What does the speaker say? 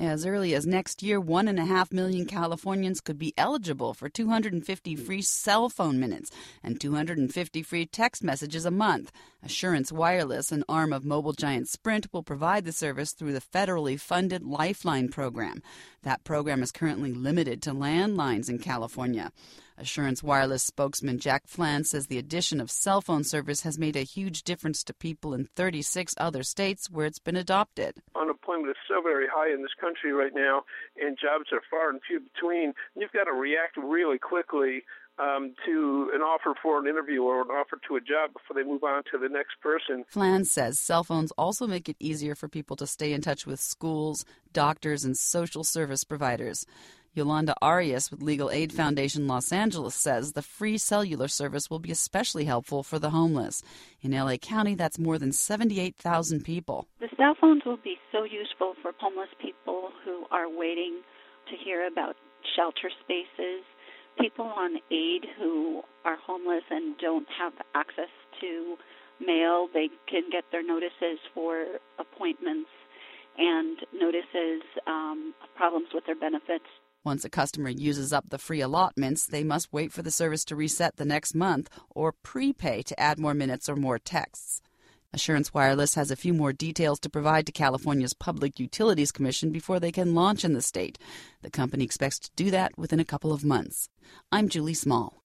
As early as next year, 1.5 million Californians could be eligible for 250 free cell phone minutes and 250 free text messages a month. Assurance Wireless, an arm of mobile giant Sprint, will provide the service through the federally funded Lifeline program. That program is currently limited to landlines in California. Assurance Wireless spokesman Jack Flan says the addition of cell phone service has made a huge difference to people in 36 other states where it's been adopted. Unemployment is so very high in this country right now, and jobs are far and few between. You've got to react really quickly to an offer for an interview or an offer to a job before they move on to the next person. Flan says cell phones also make it easier for people to stay in touch with schools, doctors, and social service providers. Yolanda Arias with Legal Aid Foundation Los Angeles says the free cellular service will be especially helpful for the homeless. In L.A. County, that's more than 78,000 people. The cell phones will be so useful for homeless people who are waiting to hear about shelter spaces, people on aid who are homeless and don't have access to mail. They can get their notices for appointments and notices of problems with their benefits. Once a customer uses up the free allotments, they must wait for the service to reset the next month or prepay to add more minutes or more texts. Assurance Wireless has a few more details to provide to California's Public Utilities Commission before they can launch in the state. The company expects to do that within a couple of months. I'm Julie Small.